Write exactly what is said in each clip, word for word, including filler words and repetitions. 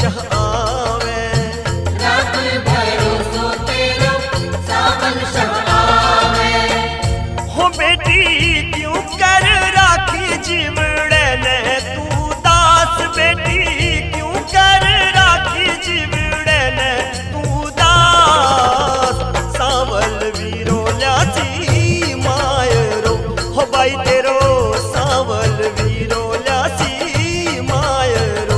शह आवे, रब भरोसो तेरो सावन शह आवे। हो बेटी क्यों कर राखी जीवड़े ने तू दास, बेटी क्यों कर राखी जीवड़े ने तू दास। सावल वीरो ल्यासी मायरो, हो भाई तेरो सावल वीरो ल्यासी मायरो।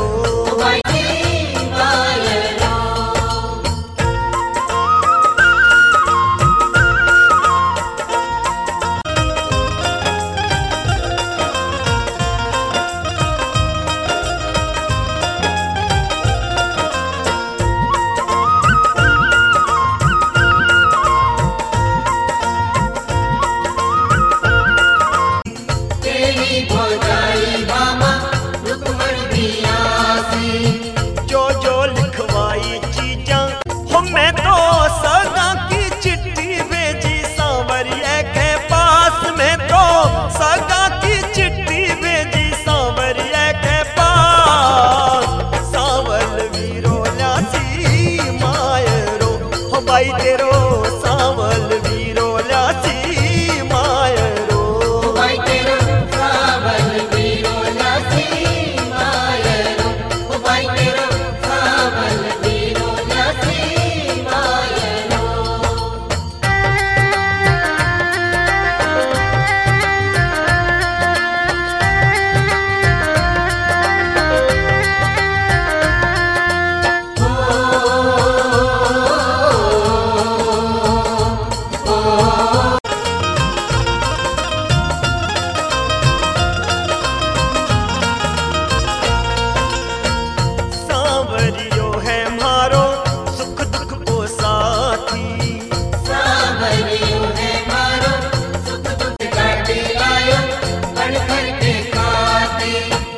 जो जो लिखवाई चीजा हो मैं तो सगा की चिट्ठी भेजी सांवरिया के पास, में तो सगा की चिट्ठी भेजी सांवरिया के पास। सावल वीरो ल्यासी मायरो, हो भाई तेरो सावल वीरो ल्यासी मायरो। भाई तेरो सावल वीरो ल्यासी मायरो, भाई तेरो सावल वीरो ल्यासी मायरो। सांवरियो है मारो सुख दुख को साथी, सावरियो है मारो सुख दुख काटे आयो बन भर के खाते।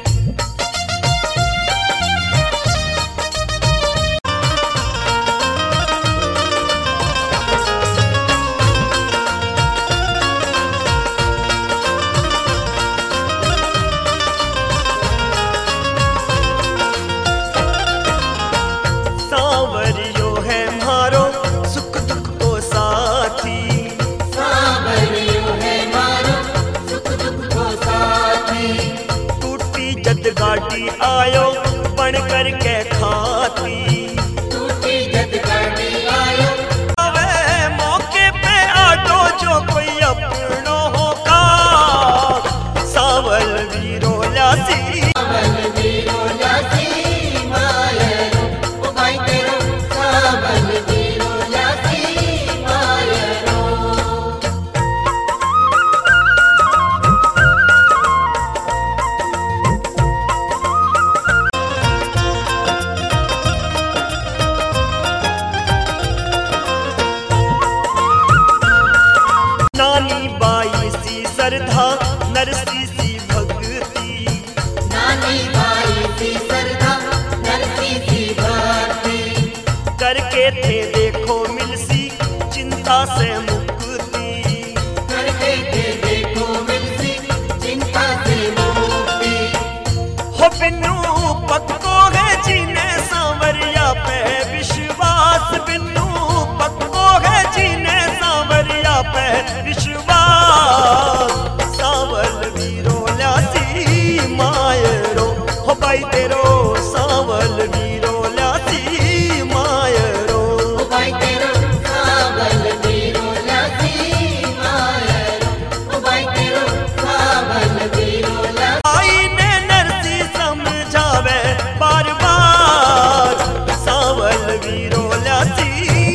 सांवरियो है मारो सुख दुख को साथी, सावरियो है मारो सुख दुख को साथी। टूटी जद गाड़ी आयो बन कर के खाती, टूटी जद गाड़ी आयो वे मौके पे आटो जो कोई अपनो होगा। सावल वीरो ल्यासी सावल वीरो ल्यासी मायरो, ओ भाई तेरो सावल वीरो ल्यासी मायरो। नानी बाई सी श्रद्धा नरसी सी भक्ति, नानी भाई सी श्रद्धा नरसी सी भक्ति। करके थे देखो मिलसी चिंता से मुक्ति, करके थे देखो मिलसी चिंता से मुक्ति। हो बिन्नू पक्को है जीने सांवरिया पे विश्वास, बिन्नू पक्को है जीने सांवरिया पे विश्वास। सावल वीरो ल्यासी मायरो, हो भाई तेरो सावल वीरो ल्यासी मायरो। भाई तेरो सावल वीरो ल्यासी मायरो, भाई तेरो सावल वीरो ल्यासी। आई ने नरसी समझावे बार बार, सावल वीरो ल्यासी